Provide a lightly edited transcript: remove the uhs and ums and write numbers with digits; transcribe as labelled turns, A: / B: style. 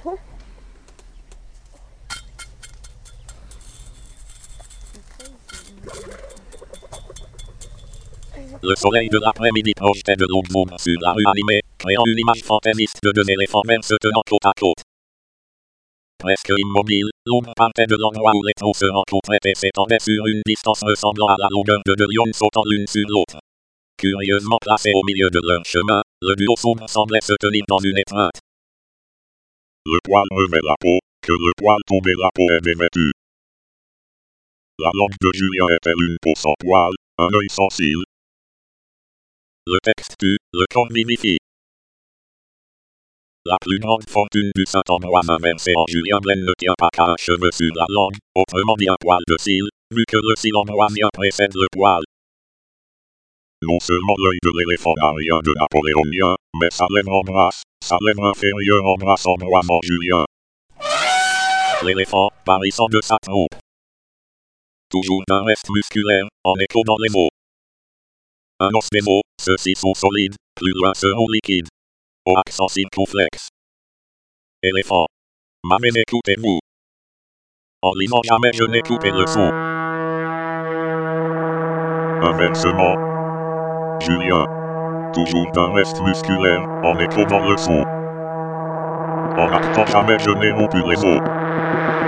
A: Le soleil de l'après-midi projetait de longues ombres sur la rue animée, créant une image fantaisiste de deux éléphants verts se tenant côte à côte. Presque immobile, l'ombre partait de l'endroit où les trous se rencontraient et s'étendait sur une distance ressemblant à la longueur de deux lions sautant l'une sur l'autre. Curieusement placé au milieu de leur chemin, le duo sombre semblait se tenir dans une étreinte.
B: Le poil revêt la peau, que le poil tombait la peau est dévêtue. La langue de Julien était une peau sans poil, un œil sans cils.
A: Le texte tue, le corps vivifie. La plus grande fortune du saint Ambroise inversé en Julien Blaine ne tient pas qu'à un cheveu sur la langue, autrement dit un poil de cils, vu que le cil ambroisien précède le poil.
B: Non seulement l'œil de l'éléphant n'a rien de napoléonien, mais sa lèvre inférieure embrasse Ambroise en Julien.
A: L'éléphant, parissant de sa trompe. Toujours d'un reste musculaire, en écho dans les mots. Un os des mots, ceux-ci sont solides, plus loin seront liquides. Au accent circonflexe. Éléphant. Mais écoutez-vous. En lisant jamais je n'ai coupé le son.
B: Inversement. Julien. Toujours d'un reste musculaire, en écho dans le son. En actant jamais je n'ai rompu les os.